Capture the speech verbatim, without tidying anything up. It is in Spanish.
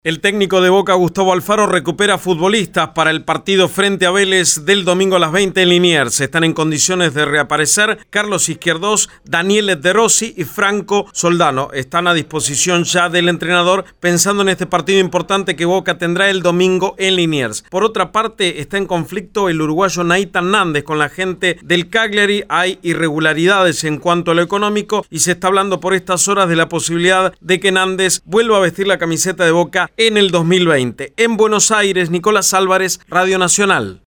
El técnico de Boca, Gustavo Alfaro, recupera futbolistas para el partido frente a Vélez del domingo a las veinte en Liniers. Están en condiciones de reaparecer Carlos Izquierdos, Daniel De Rossi y Franco Soldano. Están a disposición ya del entrenador pensando en este partido importante que Boca tendrá el domingo en Liniers. Por otra parte, está en conflicto el uruguayo Nathan Nández con la gente del Cagliari. Hay irregularidades en cuanto a lo económico y se está hablando por estas horas de la posibilidad de que Nández vuelva a vestir la camiseta de Boca en el dos mil veinte. En Buenos Aires, Nicolás Álvarez, Radio Nacional.